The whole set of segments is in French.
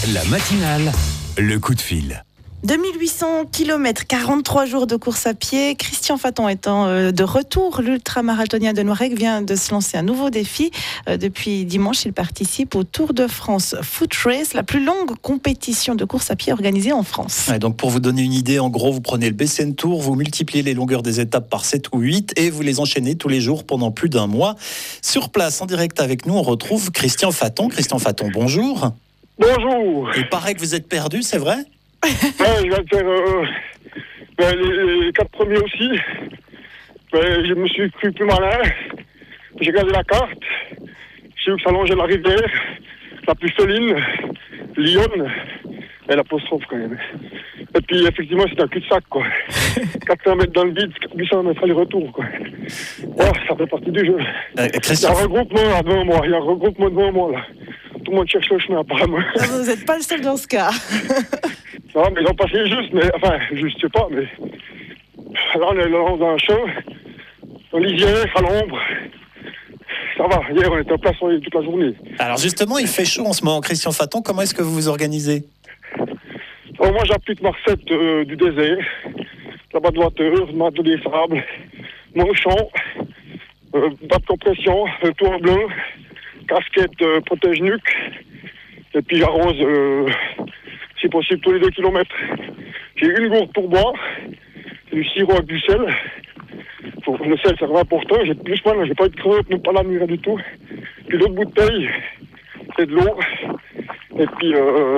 La matinale, le coup de fil. 2800 km, 43 jours de course à pied. Christian Faton étant de retour, l'ultramarathonien de Noiregues vient de se lancer un nouveau défi. Depuis dimanche, il participe au Tour de France Foot Race, la plus longue compétition de course à pied organisée en France. Ouais, donc pour vous donner une idée, en gros, vous prenez le BCN Tour, vous multipliez les longueurs des étapes par 7 ou 8 et vous les enchaînez tous les jours pendant plus d'un mois. Sur place, en direct avec nous, on retrouve Christian Faton. Christian Faton, bonjour. Bonjour. Il paraît que vous êtes perdu, c'est vrai ? Ouais, je viens de faire les 4 premiers aussi. Je me suis cru plus malin. J'ai regardé la carte. J'ai vu que ça longeait la rivière, la plus féline, Lyon, et l'apostrophe quand même. Et puis effectivement, c'est un cul-de-sac, quoi. 400 mètres dans le vide, 800 mètres aller-retour, quoi. Oh, ça fait partie du jeu. Christian... Il y a un regroupement devant moi, là. Tout le monde cherche le chemin, apparemment. Vous n'êtes pas le seul dans ce cas. Non, mais ils ont passé juste, je sais pas, mais... Là, on est dans un champ, en lisière, à l'ombre. Ça va, hier, on était en place toute la journée. Alors justement, il fait chaud en ce moment. Christian Faton, comment est-ce que vous vous organisez ? Moi, j'applique ma recette du désert. La bas de voiture, de des sables, mon champ, bas de compression, tout en bleu, casquette protège-nuque, et puis j'arrose... si possible, tous les 2 kilomètres. J'ai une gourde pour boire, du sirop avec du sel. Le sel, c'est vraiment important. J'ai plus mal, j'ai pas eu de creuse, même pas la nuit, rien du tout. Puis l'autre bouteille, c'est de l'eau. Et puis,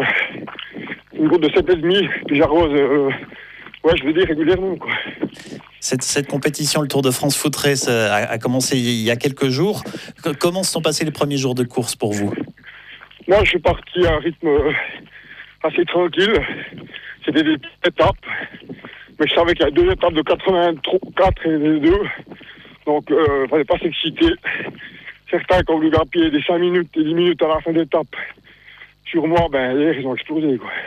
une gourde de 7,5, puis j'arrose, régulièrement, quoi. Cette compétition, le Tour de France Foot Race, a commencé il y a quelques jours. Comment se sont passés les premiers jours de course pour vous ? Moi, je suis parti à un rythme... assez tranquille, c'était des petites étapes, mais je savais qu'il y a 2 étapes de 84 et 2, donc il ne fallait pas s'exciter. Certains qui ont voulu grappiller des 5 minutes et 10 minutes à la fin d'étape, sur moi, hier, ils ont explosé, quoi.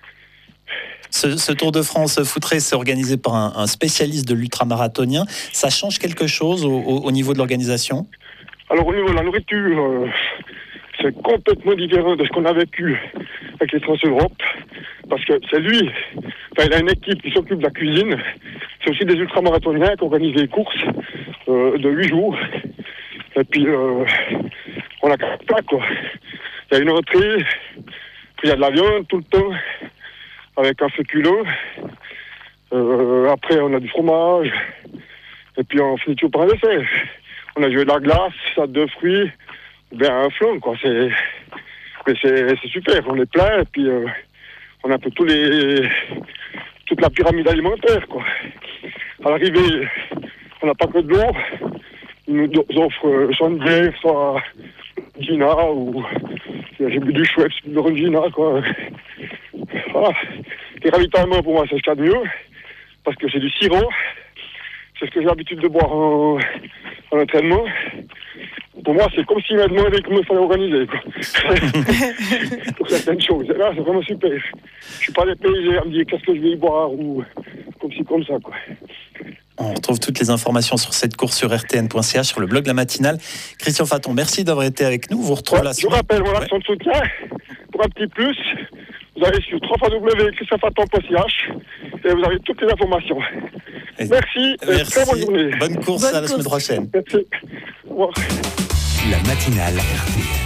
Ce Tour de France Foot Race, c'est organisé par un spécialiste de l'ultramarathonien. Ça change quelque chose au niveau de l'organisation ? Alors au niveau de la nourriture, c'est complètement différent de ce qu'on a vécu avec les Trans-Europe, parce que c'est lui, il a une équipe qui s'occupe de la cuisine, c'est aussi des ultramarathoniens qui organisent des courses de 8 jours, et puis on a 4 plats, quoi. Il y a une entrée, puis il y a de la viande tout le temps, avec un féculent, après on a du fromage, et puis on finit toujours par un dessert. On a joué de la glace, ça de fruits, un flan, quoi. C'est super, on est plein, et puis on a un peu toute la pyramide alimentaire, quoi. À l'arrivée, on n'a pas que de l'eau, ils nous offrent soit une bière, soit Gina, ou j'ai bu du Schweppes, de Gina, quoi. Voilà. Les ravitaillements, pour moi, c'est ce qu'il y a de mieux, parce que c'est du sirop, c'est ce que j'ai l'habitude de boire en entraînement. Pour moi, c'est comme s'il m'a demandé comment il fallait organiser, quoi. Pour certaines choses. Et là, c'est vraiment super. Je suis pas dépaysé à me dire qu'est-ce que je vais y boire ou comme ci, comme ça, quoi. On retrouve toutes les informations sur cette course sur rtn.ch, sur le blog La Matinale. Christian Faton, merci d'avoir été avec nous. Vous retrouvez la semaine. Je vous rappelle, mon action de soutien, pour un petit plus, vous allez sur www.christianfaton.ch et vous avez toutes les informations. Merci. Très bonne journée. Bonne course, à la semaine prochaine. Merci. Au revoir. La matinale RTN.